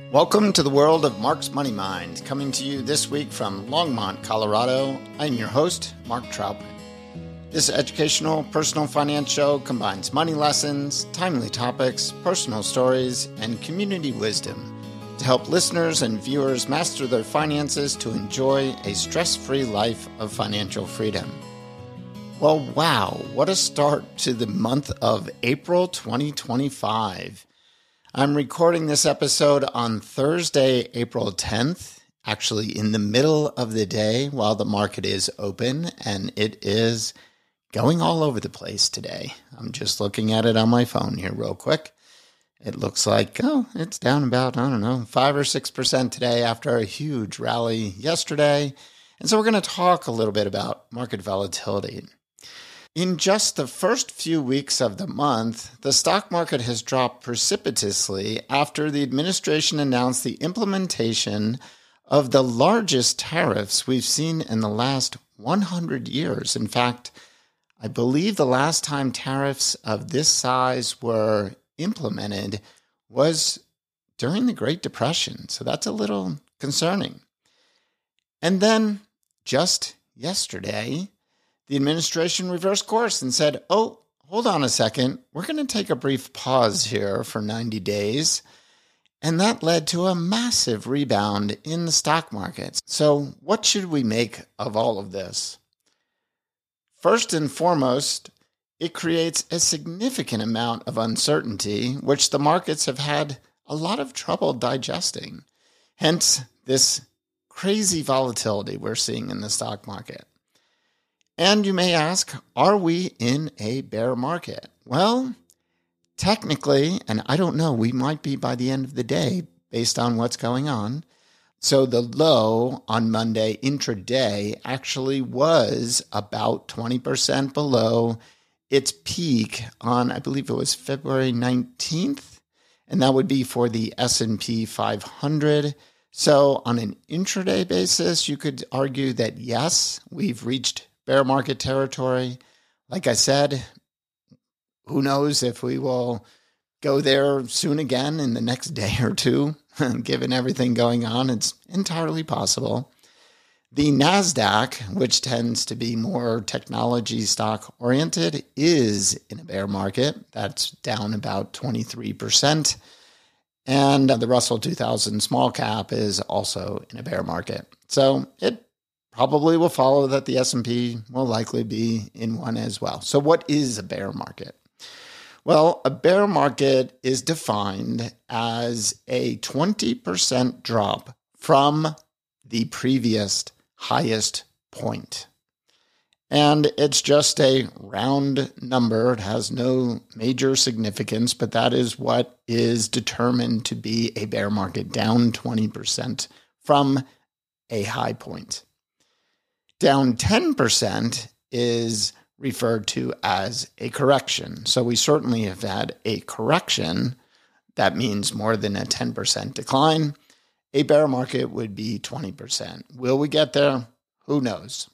Welcome to the world of Mark's Money Mind, coming to you this week from Longmont, Colorado. I'm your host, Mark Troutman. This educational personal finance show combines money lessons, timely topics, personal stories, and community wisdom to help listeners and viewers master their finances to enjoy a stress-free life of financial freedom. Well, wow, what a start to the month of April 2025. I'm recording this episode on Thursday, April 10th, actually in the middle of the day while the market is open, and it is going all over the place today. I'm just looking at it on my phone here real quick. It looks like, it's down about, 5 or 6% today after a huge rally yesterday. And so we're going to talk a little bit about market volatility. In just the first few weeks of the month, the stock market has dropped precipitously after the administration announced the implementation of the largest tariffs we've seen in the last 100 years. In fact, I believe the last time tariffs of this size were implemented was during the Great Depression. So that's a little concerning. And then just yesterday, the administration reversed course and said, hold on a second. We're going to take a brief pause here for 90 days. And that led to a massive rebound in the stock markets. So what should we make of all of this? First and foremost, it creates a significant amount of uncertainty, which the markets have had a lot of trouble digesting. Hence, this crazy volatility we're seeing in the stock market. And you may ask, are we in a bear market? Well, technically, and I don't know, we might be by the end of the day based on what's going on. So the low on Monday intraday actually was about 20% below its peak on, I believe it was February 19th, and that would be for the S&P 500. So on an intraday basis, you could argue that yes, we've reached bear market territory. Like I said, who knows if we will go there soon again in the next day or two, given everything going on. It's entirely possible. The NASDAQ, which tends to be more technology stock oriented, is in a bear market. That's down about 23%. And the Russell 2000 small cap is also in a bear market. So it probably will follow that the S&P will likely be in one as well. So what is a bear market? Well, a bear market is defined as a 20% drop from the previous highest point. And it's just a round number. It has no major significance, but that is what is determined to be a bear market, down 20% from a high point. Down 10% is referred to as a correction. So we certainly have had a correction. That means more than a 10% decline. A bear market would be 20%. Will we get there? Who knows?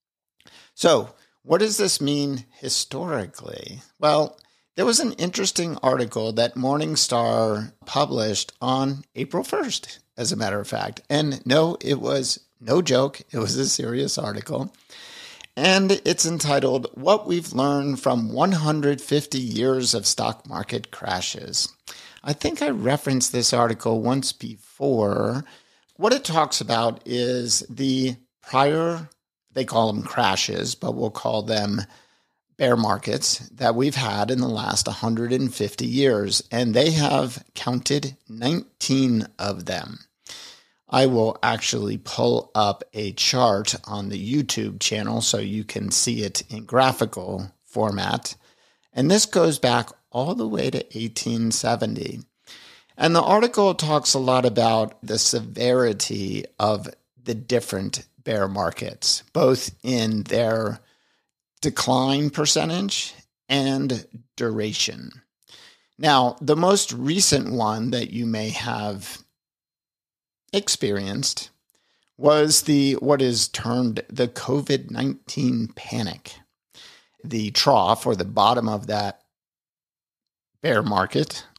So what does this mean historically? Well, there was an interesting article that Morningstar published on April 1st, as a matter of fact. And no, it was no joke. It was a serious article. And it's entitled, What We've Learned from 150 Years of Stock Market Crashes. I think I referenced this article once before. What it talks about is the prior, they call them crashes, but we'll call them bear markets that we've had in the last 150 years. And they have counted 19 of them. I will actually pull up a chart on the YouTube channel so you can see it in graphical format. And this goes back all the way to 1870. And the article talks a lot about the severity of the different bear markets, both in their decline percentage and duration. Now, the most recent one that you may have experienced was what is termed the COVID-19 panic. The trough or the bottom of that bear market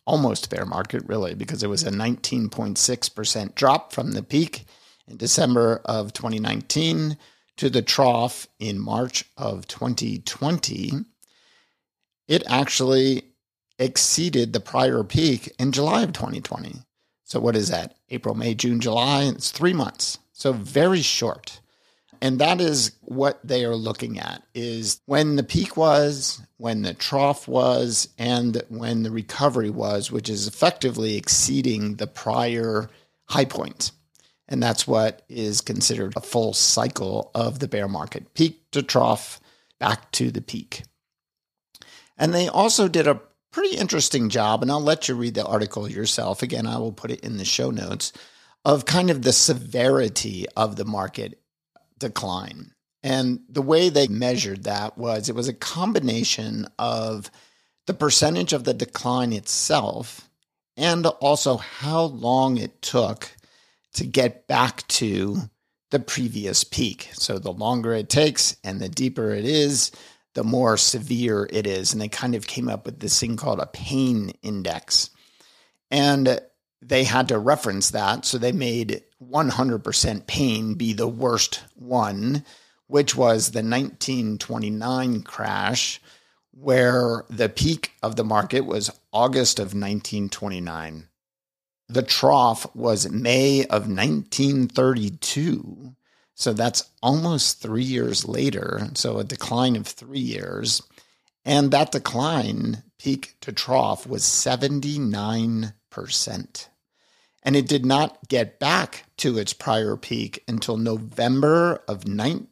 almost bear market, really, because it was a 19.6% drop from the peak in December of 2019 to the trough in March of 2020. It actually exceeded the prior peak in July of 2020. So what is that? April, May, June, July? It's 3 months. So very short. And that is what they are looking at, is when the peak was, when the trough was, and when the recovery was, which is effectively exceeding the prior high point. And that's what is considered a full cycle of the bear market, peak to trough, back to the peak. And they also did a pretty interesting job, and I'll let you read the article yourself. Again, I will put it in the show notes, of kind of the severity of the market decline. And the way they measured that was it was a combination of the percentage of the decline itself and also how long it took to get back to the previous peak. So the longer it takes and the deeper it is, the more severe it is. And they kind of came up with this thing called a pain index. And they had to reference that. So they made 100% pain be the worst one, which was the 1929 crash, where the peak of the market was August of 1929. The trough was May of 1932. So that's almost 3 years later. So a decline of 3 years. And that decline, peak to trough, was 79%. And it did not get back to its prior peak until November of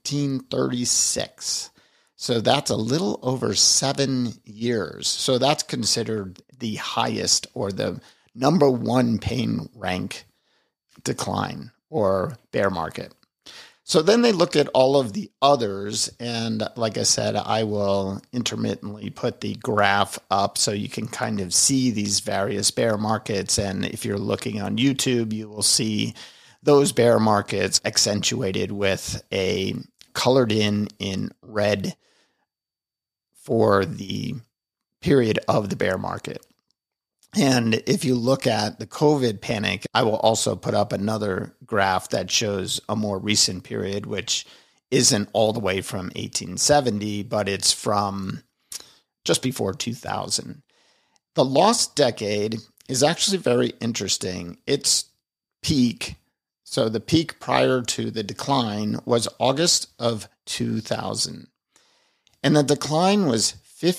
1936. So that's a little over 7 years. So that's considered the highest or the number one pain rank decline or bear market. So then they looked at all of the others, and like I said, I will intermittently put the graph up so you can kind of see these various bear markets. And if you're looking on YouTube, you will see those bear markets accentuated with a colored in red for the period of the bear market. And if you look at the COVID panic, I will also put up another graph that shows a more recent period, which isn't all the way from 1870, but it's from just before 2000. The lost decade is actually very interesting. Its peak, so the peak prior to the decline, was August of 2000. And the decline was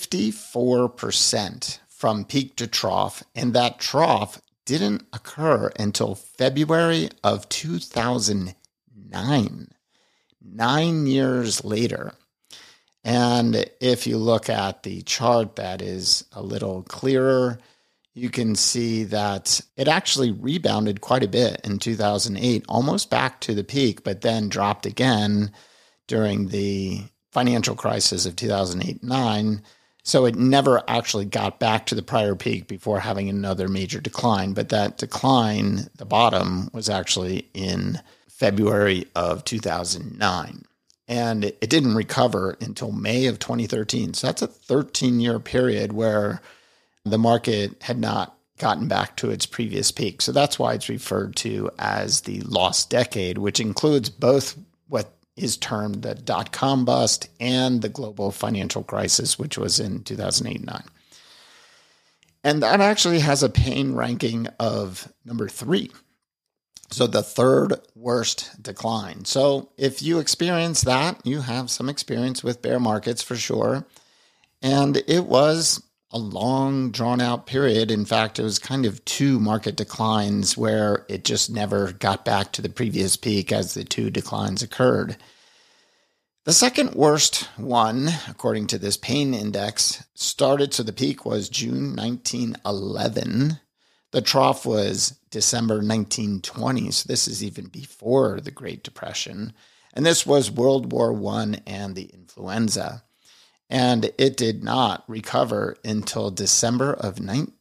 54%. From peak to trough, and that trough didn't occur until February of 2009, 9 years later. And if you look at the chart that is a little clearer, you can see that it actually rebounded quite a bit in 2008, almost back to the peak, but then dropped again during the financial crisis of 2008-9. So it never actually got back to the prior peak before having another major decline. But that decline, the bottom, was actually in February of 2009. And it didn't recover until May of 2013. So that's a 13-year period where the market had not gotten back to its previous peak. So that's why it's referred to as the lost decade, which includes both what is termed the dot-com bust and the global financial crisis, which was in 2008-9. And that actually has a pain ranking of number 3. So the third worst decline. So if you experience that, you have some experience with bear markets for sure. And it was a long, drawn-out period. In fact, it was kind of 2 market declines where it just never got back to the previous peak as the 2 declines occurred. The second worst one, according to this pain index, started, so the peak was June 1911. The trough was December 1920, so this is even before the Great Depression. And this was World War I and the influenza. And it did not recover until December of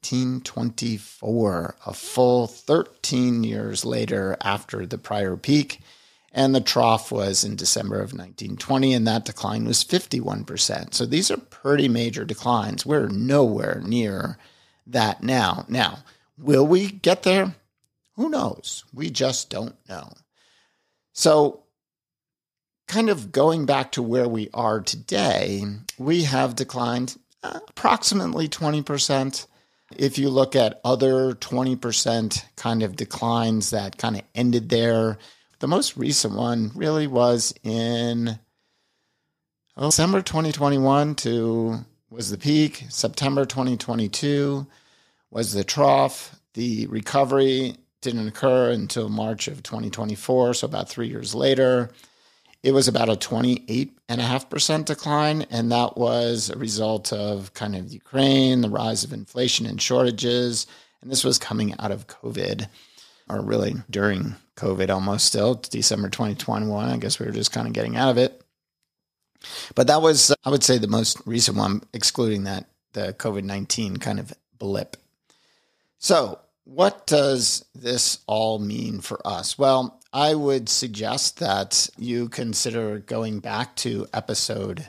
1924, a full 13 years later after the prior peak. And the trough was in December of 1920, and that decline was 51%. So these are pretty major declines. We're nowhere near that now. Now, will we get there? Who knows? We just don't know. So kind of going back to where we are today, we have declined approximately 20%. If you look at other 20% kind of declines that kind of ended there, the most recent one really was in December 2021 was the peak. September 2022 was the trough. The recovery didn't occur until March of 2024, so about 3 years later. It was about a 28.5% decline, and that was a result of kind of Ukraine, the rise of inflation and shortages, and this was coming out of COVID, or really during COVID almost still, December 2021. I guess we were just kind of getting out of it. But that was, I would say, the most recent one, excluding that, the COVID-19 kind of blip. So what does this all mean for us? Well, I would suggest that you consider going back to episode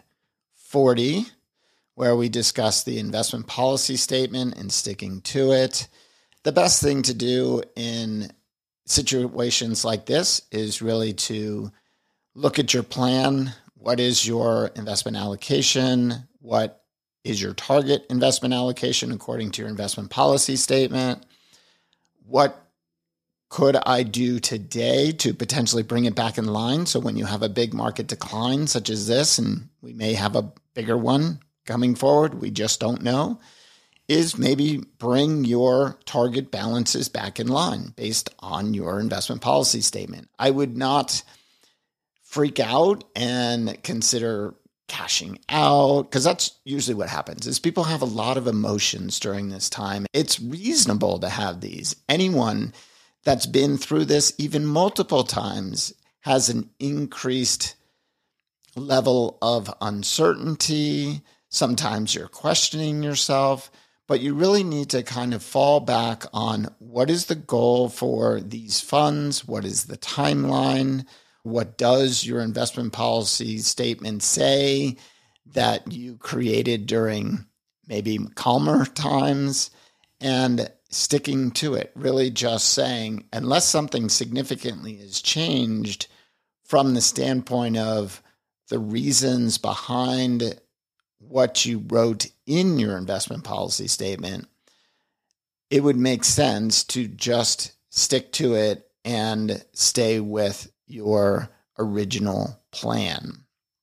40, where we discuss the investment policy statement and sticking to it. The best thing to do in situations like this is really to look at your plan. What is your investment allocation? What is your target investment allocation according to your investment policy statement? What could I do today to potentially bring it back in line? So when you have a big market decline such as this, and we may have a bigger one coming forward, we just don't know, is maybe bring your target balances back in line based on your investment policy statement. I would not freak out and consider cashing out, because that's usually what happens is people have a lot of emotions during this time. It's reasonable to have these. Anyone that's been through this even multiple times has an increased level of uncertainty. Sometimes you're questioning yourself, but you really need to kind of fall back on what is the goal for these funds? What is the timeline? What does your investment policy statement say that you created during maybe calmer times? And sticking to it, really just saying, unless something significantly has changed from the standpoint of the reasons behind what you wrote in your investment policy statement, it would make sense to just stick to it and stay with your original plan.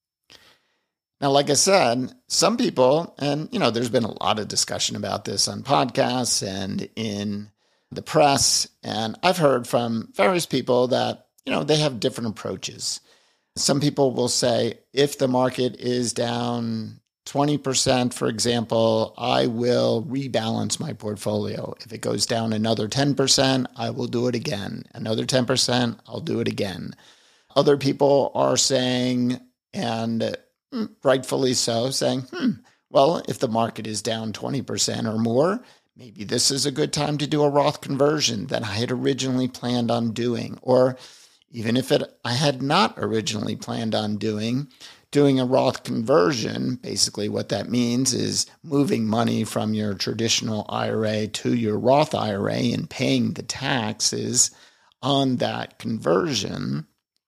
Now, like I said, some people, and there's been a lot of discussion about this on podcasts and in the press, and I've heard from various people that, they have different approaches. Some people will say, if the market is down 20%, for example, I will rebalance my portfolio. If it goes down another 10%, I will do it again. Another 10%, I'll do it again. Other people are saying, and rightfully so, saying, well, if the market is down 20% or more, maybe this is a good time to do a Roth conversion that I had originally planned on doing. Or even if I had not originally planned on doing a Roth conversion, basically what that means is moving money from your traditional IRA to your Roth IRA and paying the taxes on that conversion.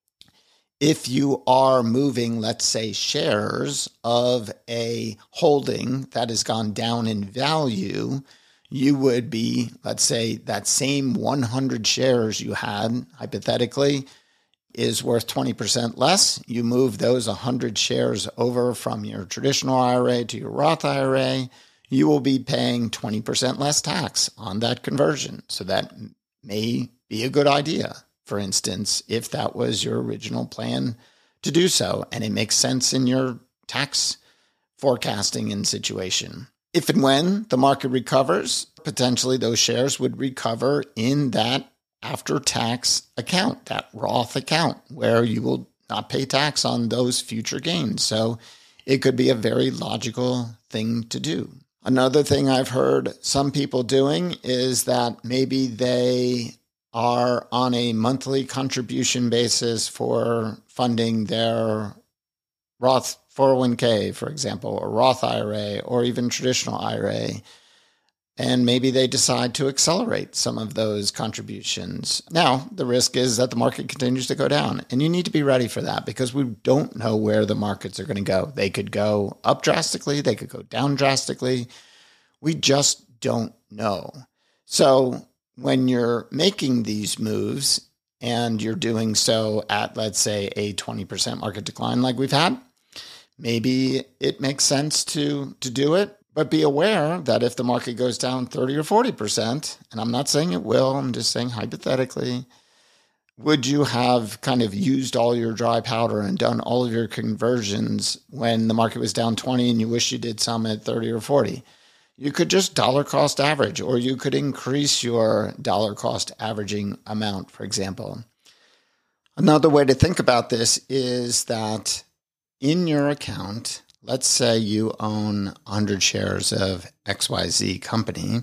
If you are moving, let's say, shares of a holding that has gone down in value, you would be, let's say, that same 100 shares you had, hypothetically, is worth 20% less. You move those 100 shares over from your traditional IRA to your Roth IRA, you will be paying 20% less tax on that conversion. So that may be a good idea. For instance, if that was your original plan to do so, and it makes sense in your tax forecasting and situation. If and when the market recovers, potentially those shares would recover in that after-tax account, that Roth account, where you will not pay tax on those future gains. So it could be a very logical thing to do. Another thing I've heard some people doing is that maybe they are on a monthly contribution basis for funding their Roth 401k, for example, or Roth IRA, or even traditional IRA. And maybe they decide to accelerate some of those contributions. Now, the risk is that the market continues to go down. And you need to be ready for that because we don't know where the markets are going to go. They could go up drastically. They could go down drastically. We just don't know. So when you're making these moves and you're doing so at, let's say, a 20% market decline like we've had, maybe it makes sense to do it. But be aware that if the market goes down 30 or 40%, and I'm not saying it will, I'm just saying hypothetically, would you have kind of used all your dry powder and done all of your conversions when the market was down 20 and you wish you did some at 30 or 40? You could just dollar cost average, or you could increase your dollar cost averaging amount, for example. Another way to think about this is that in your account, let's say you own 100 shares of XYZ company.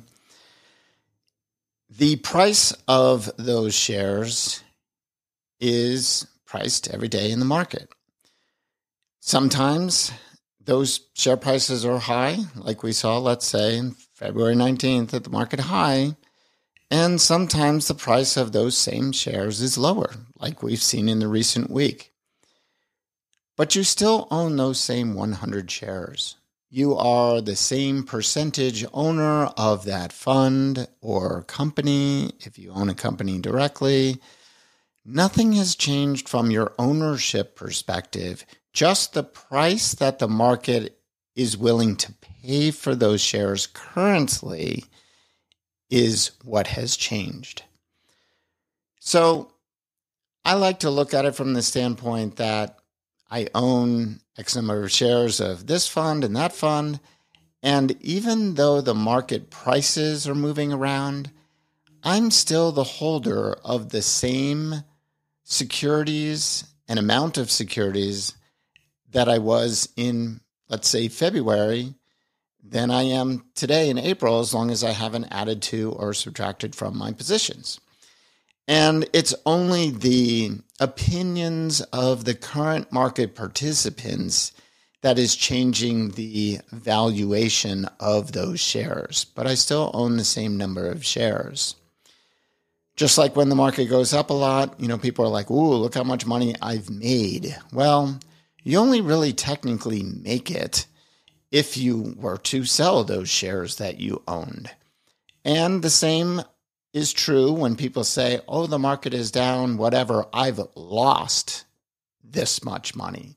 The price of those shares is priced every day in the market. Sometimes those share prices are high, like we saw, let's say, in February 19th at the market high. And sometimes the price of those same shares is lower, like we've seen in the recent week. But you still own those same 100 shares. You are the same percentage owner of that fund or company if you own a company directly. Nothing has changed from your ownership perspective. Just the price that the market is willing to pay for those shares currently is what has changed. So I like to look at it from the standpoint that I own X number of shares of this fund and that fund. And even though the market prices are moving around, I'm still the holder of the same securities and amount of securities that I was in, let's say, February than I am today in April, as long as I haven't added to or subtracted from my positions. And it's only the opinions of the current market participants that is changing the valuation of those shares. But I still own the same number of shares. Just like when the market goes up a lot, people are like, ooh, look how much money I've made. Well, you only really technically make it if you were to sell those shares that you owned. And the same is true when people say, oh, the market is down, whatever, I've lost this much money.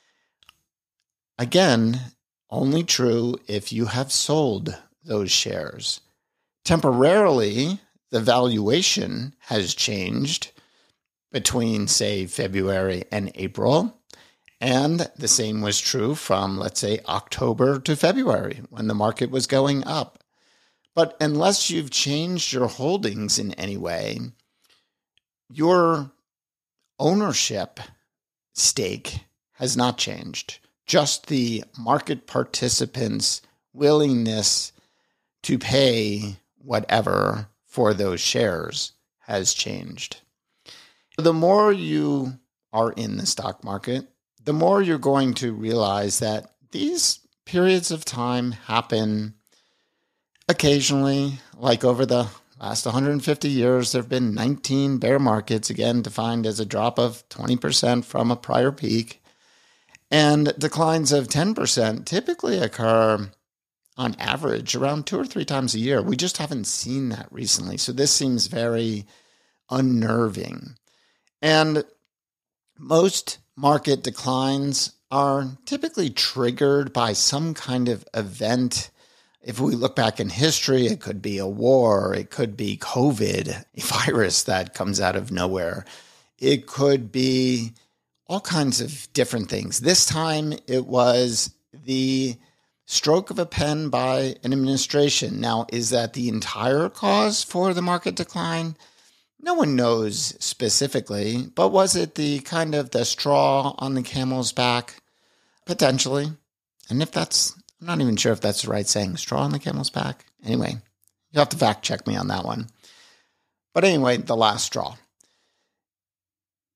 Again, only true if you have sold those shares. Temporarily, the valuation has changed between, say, February and April. And the same was true from, let's say, October to February when the market was going up. But unless you've changed your holdings in any way, your ownership stake has not changed. Just the market participants' willingness to pay whatever for those shares has changed. The more you are in the stock market, the more you're going to realize that these periods of time happen occasionally. Like over the last 150 years, there have been 19 bear markets, again defined as a drop of 20% from a prior peak. And declines of 10% typically occur on average around 2 or 3 times a year. We just haven't seen that recently. So this seems very unnerving. And most market declines are typically triggered by some kind of event. If we look back in history, it could be a war, it could be COVID, a virus that comes out of nowhere. It could be all kinds of different things. This time it was the stroke of a pen by an administration. Now, is that the entire cause for the market decline? No one knows specifically, but was it the kind of the straw on the camel's back? Potentially. And if that's, I'm not even sure if that's the right saying, straw on the camel's back. Anyway, you'll have to fact check me on that one. But anyway, the last straw.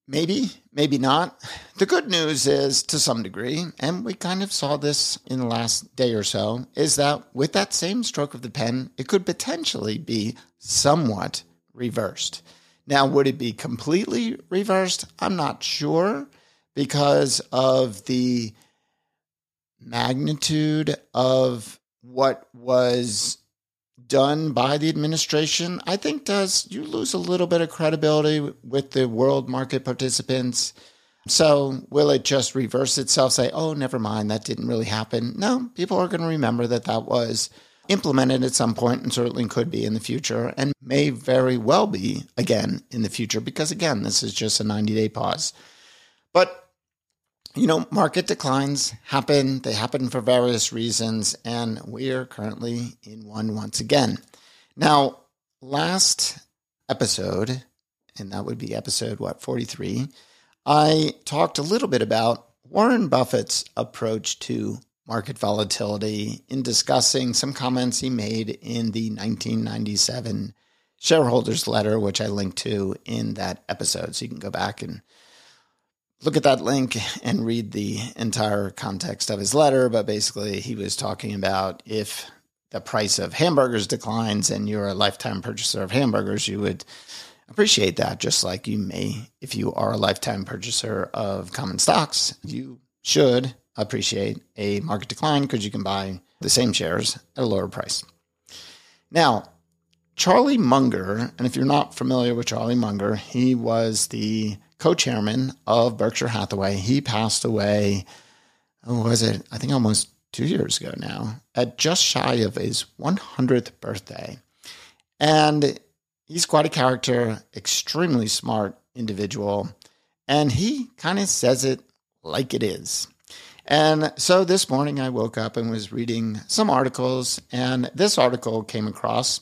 Maybe, maybe not. The good news is, to some degree, and we kind of saw this in the last day or so, is that with that same stroke of the pen, it could potentially be somewhat reversed. Now, would it be completely reversed? I'm not sure, because of the magnitude of what was done by the administration. I think you lose a little bit of credibility with the world market participants. So will it just reverse itself, say, oh, never mind, that didn't really happen? No, people are going to remember that was implemented at some point, and certainly could be in the future, and may very well be again in the future, because again, this is just a 90-day pause. But market declines happen. They happen for various reasons, and we are currently in one once again. Now, last episode, and that would be episode 43, I talked a little bit about Warren Buffett's approach to market volatility in discussing some comments he made in the 1997 shareholders letter, which I linked to in that episode. So you can go back and look at that link and read the entire context of his letter. But basically, he was talking about if the price of hamburgers declines and you're a lifetime purchaser of hamburgers, you would appreciate that, just like you may, if you are a lifetime purchaser of common stocks, you should appreciate a market decline because you can buy the same shares at a lower price. Now, Charlie Munger, and if you're not familiar with Charlie Munger, he was the co-chairman of Berkshire Hathaway. He passed away, I think almost 2 years ago now, at just shy of his 100th birthday. And he's quite a character, extremely smart individual, and he kind of says it like it is. And so this morning I woke up and was reading some articles, and this article came across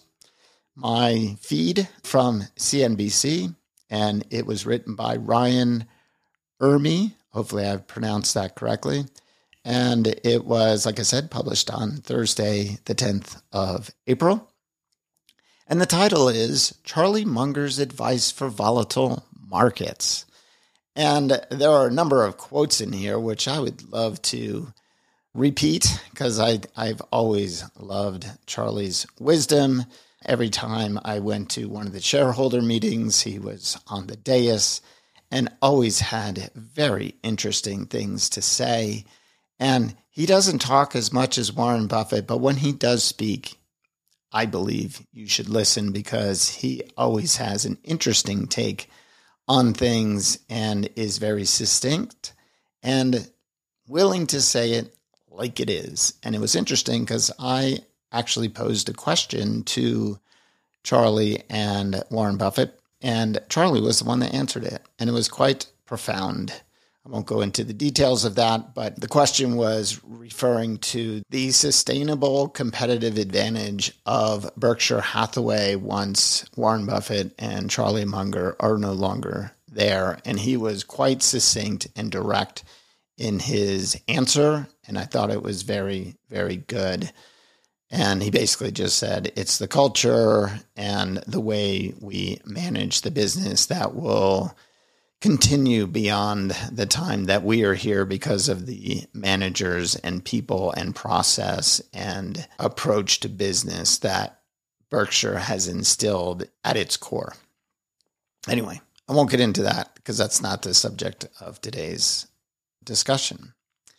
my feed from CNBC, and it was written by Ryan Ermey. Hopefully I've pronounced that correctly. And it was, like I said, published on Thursday, the 10th of April. And the title is Charlie Munger's Advice for Volatile Markets. And there are a number of quotes in here, which I would love to repeat because I've always loved Charlie's wisdom. Every time I went to one of the shareholder meetings, he was on the dais and always had very interesting things to say. And he doesn't talk as much as Warren Buffett, but when he does speak, I believe you should listen because he always has an interesting take on things and is very succinct and willing to say it like it is. And it was interesting because I actually posed a question to Charlie and Warren Buffett, and Charlie was the one that answered it, and it was quite profound. I won't go into the details of that, but the question was referring to the sustainable competitive advantage of Berkshire Hathaway once Warren Buffett and Charlie Munger are no longer there. And he was quite succinct and direct in his answer, and I thought it was very, very good. And he basically just said, it's the culture and the way we manage the business that will continue beyond the time that we are here because of the managers and people and process and approach to business that Berkshire has instilled at its core. Anyway, I won't get into that because that's not the subject of today's discussion.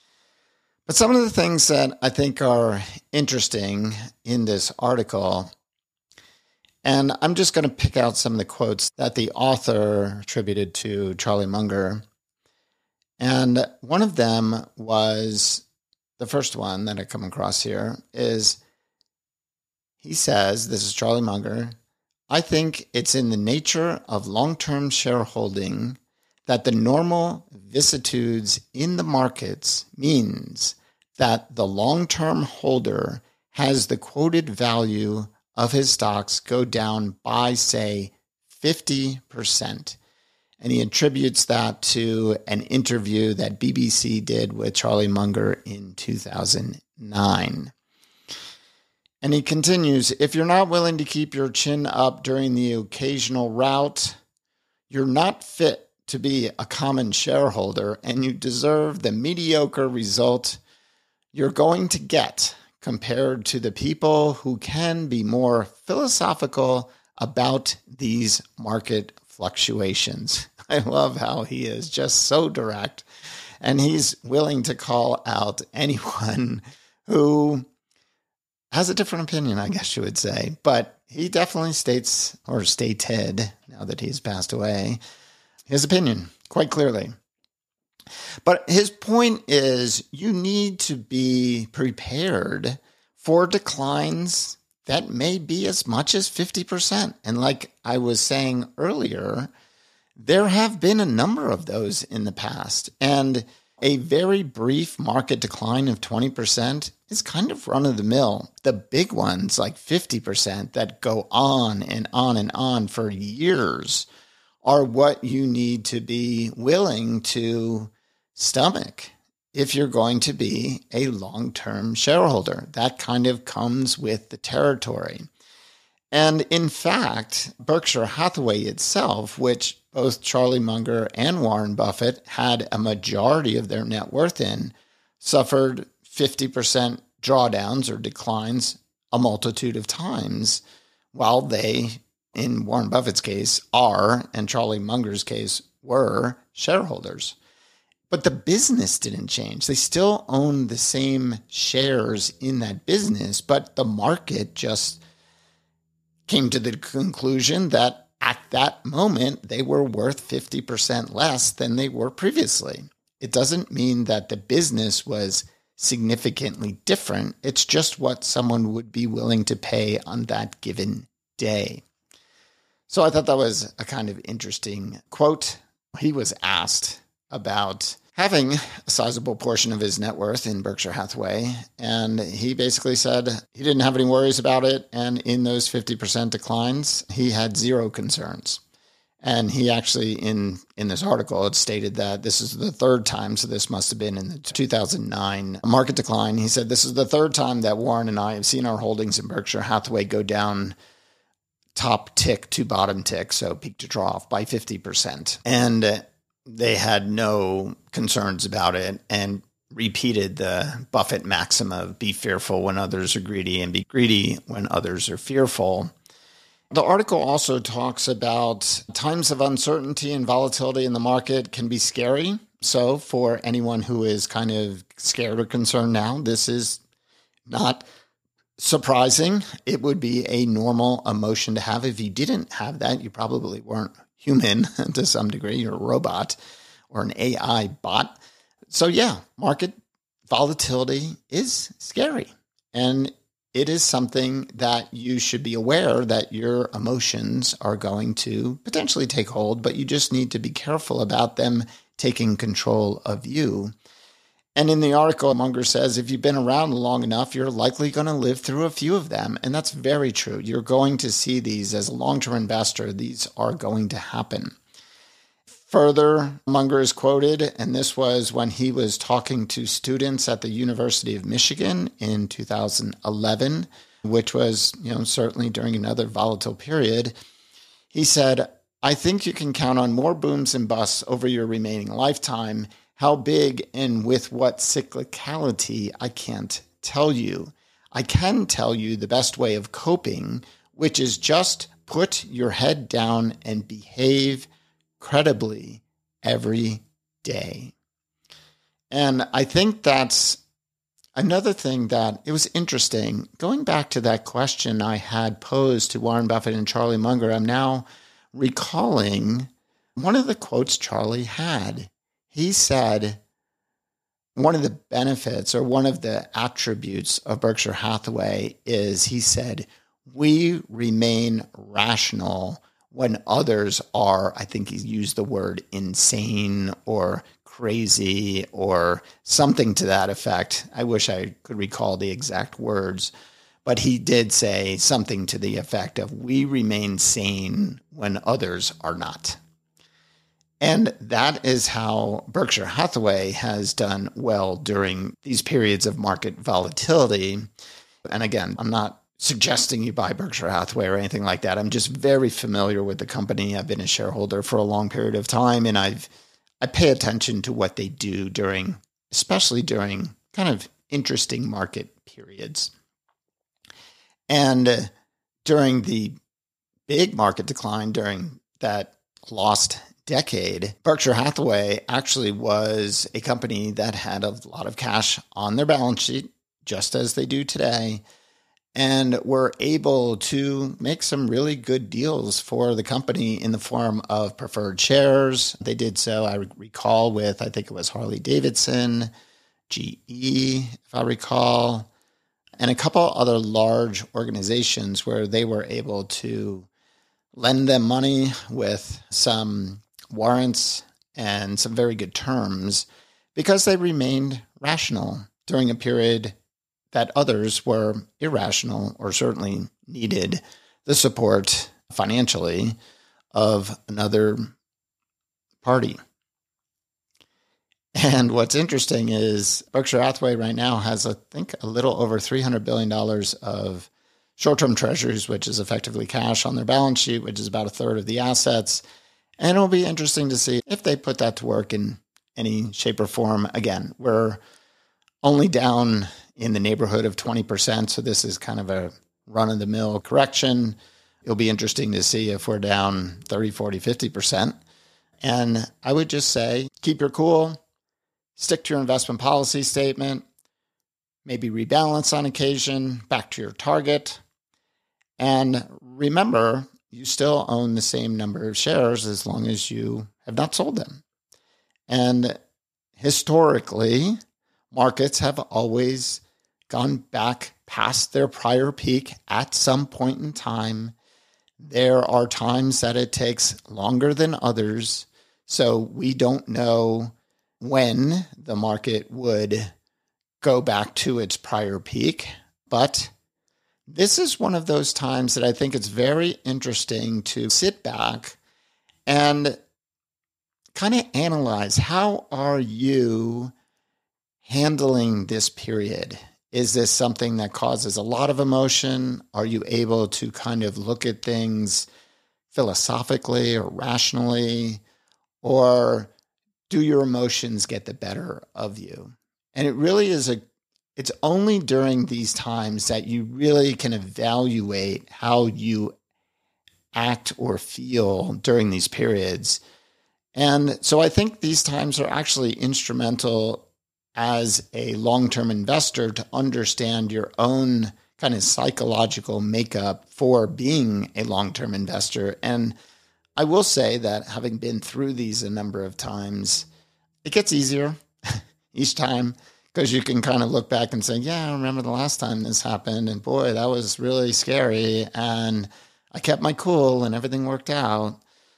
But some of the things that I think are interesting in this article, and I'm just going to pick out some of the quotes that the author attributed to Charlie Munger. And one of them was, the first one that I come across here is, he says, this is Charlie Munger, I think it's in the nature of long-term shareholding that the normal vicissitudes in the markets means that the long-term holder has the quoted value of his stocks go down by, say, 50%. And he attributes that to an interview that BBC did with Charlie Munger in 2009. And he continues, if you're not willing to keep your chin up during the occasional rout, you're not fit to be a common shareholder, and you deserve the mediocre result you're going to get compared to the people who can be more philosophical about these market fluctuations. I love how he is just so direct, and he's willing to call out anyone who has a different opinion, I guess you would say. But he definitely states, or stated, now that he's passed away, his opinion quite clearly. But his point is you need to be prepared for declines that may be as much as 50%. And like I was saying earlier, there have been a number of those in the past. And a very brief market decline of 20% is kind of run of the mill. The big ones, like 50%, that go on and on and on for years, are what you need to be willing to stomach if you're going to be a long-term shareholder. That kind of comes with the territory. And in fact, Berkshire Hathaway itself, which both Charlie Munger and Warren Buffett had a majority of their net worth in, suffered 50% drawdowns or declines a multitude of times, while they, in Warren Buffett's case, are, and Charlie Munger's case, were shareholders. But the business didn't change. They still own the same shares in that business, but the market just came to the conclusion that at that moment, they were worth 50% less than they were previously. It doesn't mean that the business was significantly different. It's just what someone would be willing to pay on that given day. So I thought that was a kind of interesting quote. He was asked about having a sizable portion of his net worth in Berkshire Hathaway, and he basically said he didn't have any worries about it, and in those 50% declines, he had zero concerns. And he actually, in this article, it stated that this is the third time, so this must have been in the 2009 market decline. He said, this is the third time that Warren and I have seen our holdings in Berkshire Hathaway go down top tick to bottom tick, so peak to trough, by 50%. And they had no concerns about it and repeated the Buffett maxim of be fearful when others are greedy and be greedy when others are fearful. The article also talks about times of uncertainty and volatility in the market can be scary. So for anyone who is kind of scared or concerned now, this is not surprising. It would be a normal emotion to have. If you didn't have that, you probably weren't human to some degree. You're a robot or an AI bot. So yeah, market volatility is scary. And it is something that you should be aware that your emotions are going to potentially take hold, but you just need to be careful about them taking control of you. And in the article, Munger says, if you've been around long enough, you're likely going to live through a few of them. And that's very true. You're going to see these as a long-term investor. These are going to happen. Further, Munger is quoted, and this was when he was talking to students at the University of Michigan in 2011, which was, certainly during another volatile period. He said, I think you can count on more booms and busts over your remaining lifetime. How big and with what cyclicality, I can't tell you. I can tell you the best way of coping, which is just put your head down and behave credibly every day. And I think that's another thing that it was interesting. Going back to that question I had posed to Warren Buffett and Charlie Munger, I'm now recalling one of the quotes Charlie had. He said one of the benefits or one of the attributes of Berkshire Hathaway is, he said, we remain rational when others are, I think he used the word insane or crazy or something to that effect. I wish I could recall the exact words, but he did say something to the effect of we remain sane when others are not. And that is how Berkshire Hathaway has done well during these periods of market volatility. And again, I'm not suggesting you buy Berkshire Hathaway or anything like that. I'm just very familiar with the company. I've been a shareholder for a long period of time, and I pay attention to what they do especially during kind of interesting market periods. And during the big market decline during that lost decade, Berkshire Hathaway actually was a company that had a lot of cash on their balance sheet, just as they do today, and were able to make some really good deals for the company in the form of preferred shares. They did so, I recall, with, I think it was Harley Davidson, GE, if I recall, and a couple other large organizations where they were able to lend them money with some warrants and some very good terms because they remained rational during a period that others were irrational or certainly needed the support financially of another party. And what's interesting is Berkshire Hathaway right now has, I think, a little over $300 billion of short-term treasuries, which is effectively cash on their balance sheet, which is about a third of the assets. And it'll be interesting to see if they put that to work in any shape or form. Again, we're only down in the neighborhood of 20%, so this is kind of a run-of-the-mill correction. It'll be interesting to see if we're down 30, 40, 50%. And I would just say, keep your cool, stick to your investment policy statement, maybe rebalance on occasion, back to your target. And remember, you still own the same number of shares as long as you have not sold them. And historically, markets have always gone back past their prior peak at some point in time. There are times that it takes longer than others, so we don't know when the market would go back to its prior peak. But this is one of those times that I think it's very interesting to sit back and kind of analyze, how are you handling this period? Is this something that causes a lot of emotion? Are you able to kind of look at things philosophically or rationally? Or do your emotions get the better of you? And it really is it's only during these times that you really can evaluate how you act or feel during these periods. And so I think these times are actually instrumental as a long-term investor to understand your own kind of psychological makeup for being a long-term investor. And I will say that having been through these a number of times, it gets easier each time, because you can kind of look back and say, yeah, I remember the last time this happened, and boy, that was really scary, and I kept my cool and everything worked out.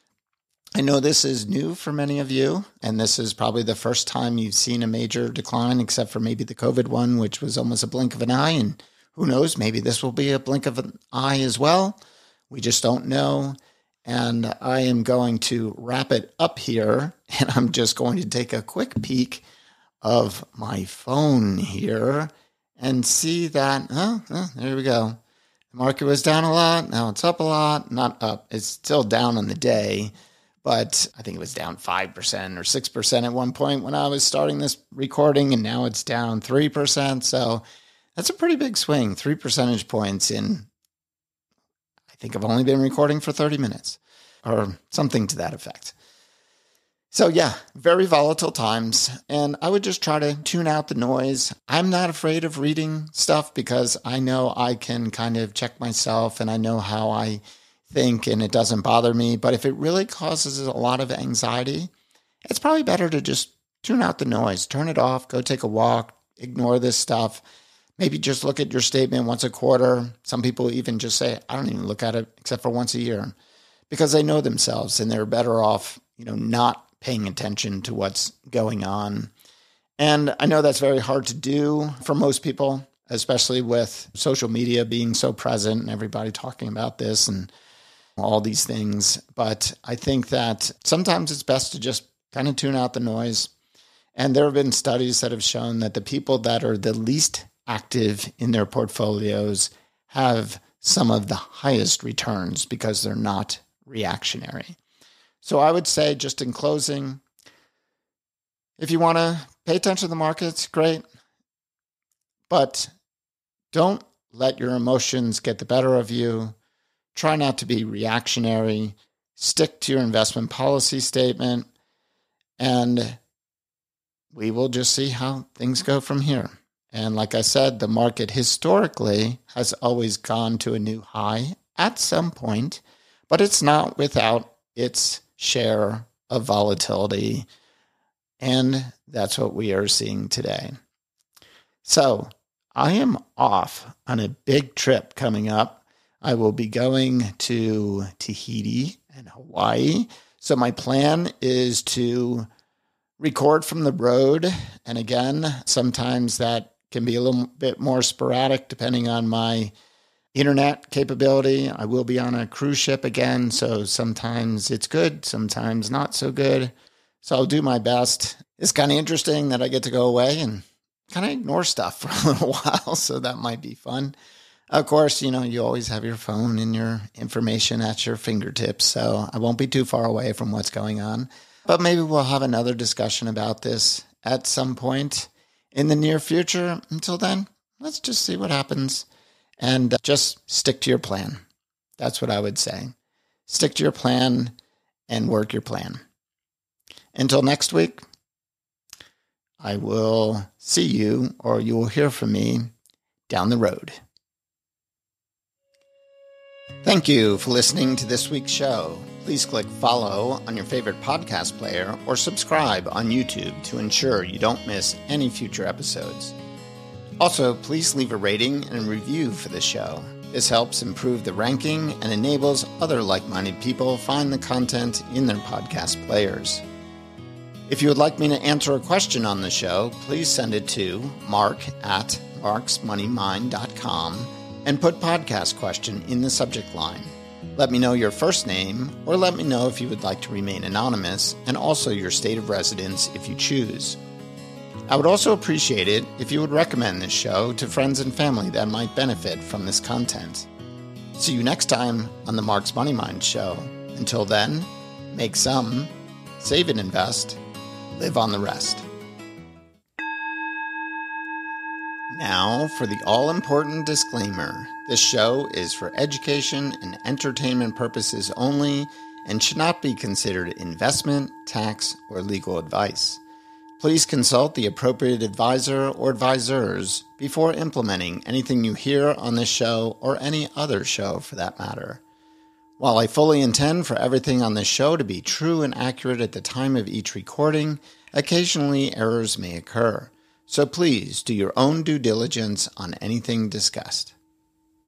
I know this is new for many of you, and this is probably the first time you've seen a major decline, except for maybe the COVID one, which was almost a blink of an eye. And who knows, maybe this will be a blink of an eye as well. We just don't know. And I am going to wrap it up here, and I'm just going to take a quick peek of my phone here and see that, there we go. The market was down a lot. Now it's up a lot. Not up. It's still down on the day. But I think it was down 5% or 6% at one point when I was starting this recording, and now it's down 3%. So that's a pretty big swing, 3 percentage points in, I think I've only been recording for 30 minutes or something to that effect. So yeah, very volatile times. And I would just try to tune out the noise. I'm not afraid of reading stuff because I know I can kind of check myself and I know how I think, and it doesn't bother me. But if it really causes a lot of anxiety, it's probably better to just tune out the noise, turn it off, go take a walk, ignore this stuff. Maybe just look at your statement once a quarter. Some people even just say, I don't even look at it except for once a year, because they know themselves and they're better off, not paying attention to what's going on. And I know that's very hard to do for most people, especially with social media being so present and everybody talking about this and all these things. But I think that sometimes it's best to just kind of tune out the noise. And there have been studies that have shown that the people that are the least active in their portfolios have some of the highest returns because they're not reactionary. So I would say, just in closing, if you want to pay attention to the markets, great. But don't let your emotions get the better of you. Try not to be reactionary. Stick to your investment policy statement. And we will just see how things go from here. And like I said, the market historically has always gone to a new high at some point, but it's not without its share of volatility. And that's what we are seeing today. So I am off on a big trip coming up. I will be going to Tahiti and Hawaii. So my plan is to record from the road. And again, sometimes that can be a little bit more sporadic depending on my internet capability. I will be on a cruise ship again, so sometimes it's good, sometimes not so good. So I'll do my best. It's kind of interesting that I get to go away and kind of ignore stuff for a little while, so that might be fun. Of course, you always have your phone and your information at your fingertips, so I won't be too far away from what's going on. But maybe we'll have another discussion about this at some point in the near future. Until then, let's just see what happens and just stick to your plan. That's what I would say. Stick to your plan and work your plan. Until next week, I will see you, or you will hear from me down the road. Thank you for listening to this week's show. Please click follow on your favorite podcast player or subscribe on YouTube to ensure you don't miss any future episodes. Also, please leave a rating and a review for the show. This helps improve the ranking and enables other like-minded people find the content in their podcast players. If you would like me to answer a question on the show, please send it to mark@marksmoneymind.com and put podcast question in the subject line. Let me know your first name, or let me know if you would like to remain anonymous, and also your state of residence if you choose. I would also appreciate it if you would recommend this show to friends and family that might benefit from this content. See you next time on the Mark's Money Mind Show. Until then, make some, save and invest, live on the rest. Now for the all-important disclaimer. This show is for education and entertainment purposes only and should not be considered investment, tax, or legal advice. Please consult the appropriate advisor or advisors before implementing anything you hear on this show or any other show for that matter. While I fully intend for everything on this show to be true and accurate at the time of each recording, occasionally errors may occur. So please do your own due diligence on anything discussed.